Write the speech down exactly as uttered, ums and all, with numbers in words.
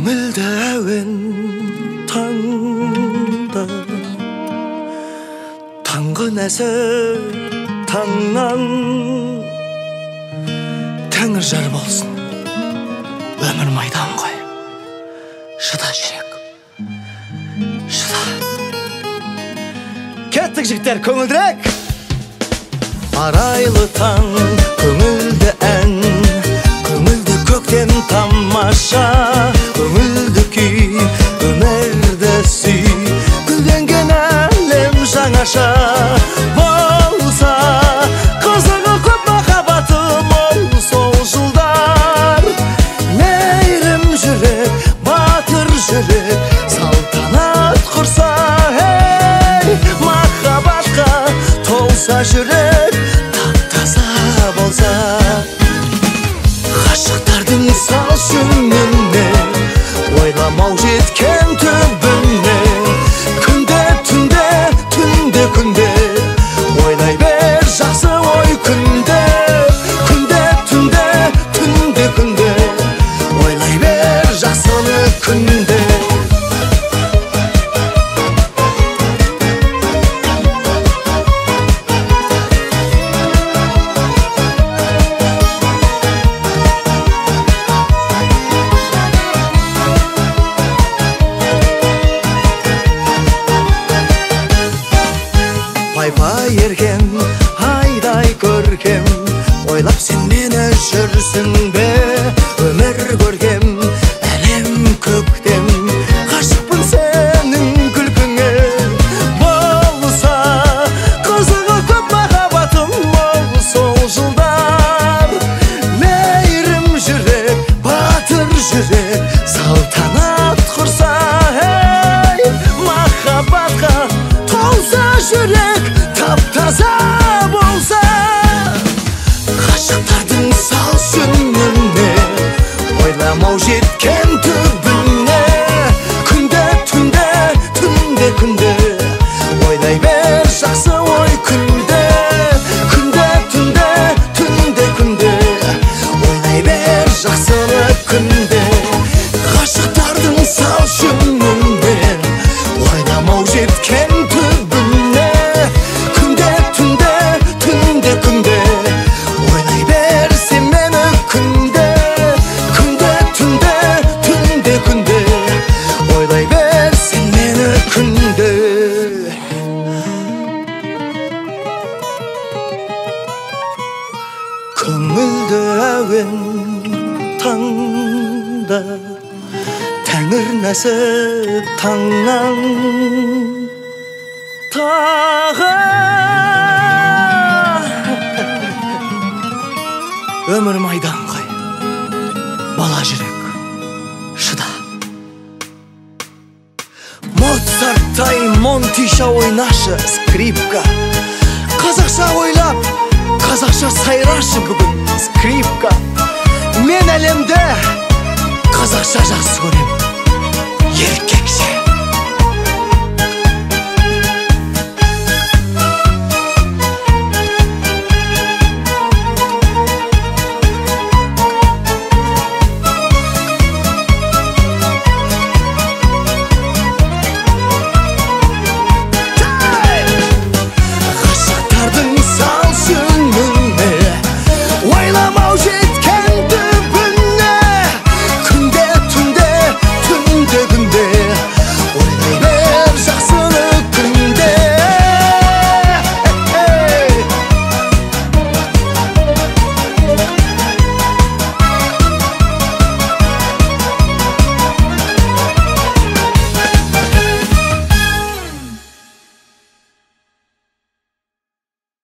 көңілді әуен таңда, таңғы нәсіп таңнан. Тәңір жар болсын, өмір майдан ғой. Шыда жүрек, шыда. Кеттік жігіттер, көңілдірек. Арайлы таң, көңілді ән, көңілді көктем тамаша, көңілді күй, өмірді сүй, гүлденген әлем жаңаша. Болса қызығы көп, махаббаты мол сол жылдар. Мейірім жүрек, батыр жүрек, салтанат құрса, ей, махаббатқа толса жүрек, тап-таза болса. Ғашықтардың сал жүніне, ойламау жеткен түбіне, күнде түнде, түнде күнде, ойлай бер жақсы ой күнде. Күнде түнде, түнде күнде, ойлай бер жақсыны күнде. Пай-пай ерген, айдай көркем, ойлап сен мені жүрсің бе? Өмір көргем, әлем көктем, ғашықпын сенің күлкіңе. Болса қызығы көп, махаббатым мол сол жылдар. Мейірім жүрек, батыр жүрек, салтанат құрса, ей, махаббатқа толса жүрек, тап-таза болса. Ғашықтардың сал жүніне, ойламау жеткен түбіне, күнде түнде, түнде күнде, ойлай бер жақсы ой күнде. Күнде түнде, түнде күнде, ойлай бер жақсыны күнде. Ғашықтардың сал жүніне, ойламау жеткен түбіне, күнде түнде, түнде күнде, ойлай бер сен мені күнде. Күнде түнде, түнде күнде, ойлай бер сен мені күнде. Көңілді әуен таңда, тәңір нәсіп таңнан. Тағы өмір майдан ғой, бала жүрек, шыда. Моцарттай Монтиша ойнашы, скрипка. Қазақша ойлап, қазақша сайрашы бүгін, скрипка. Мен әлемде қазақша жақсы көрем.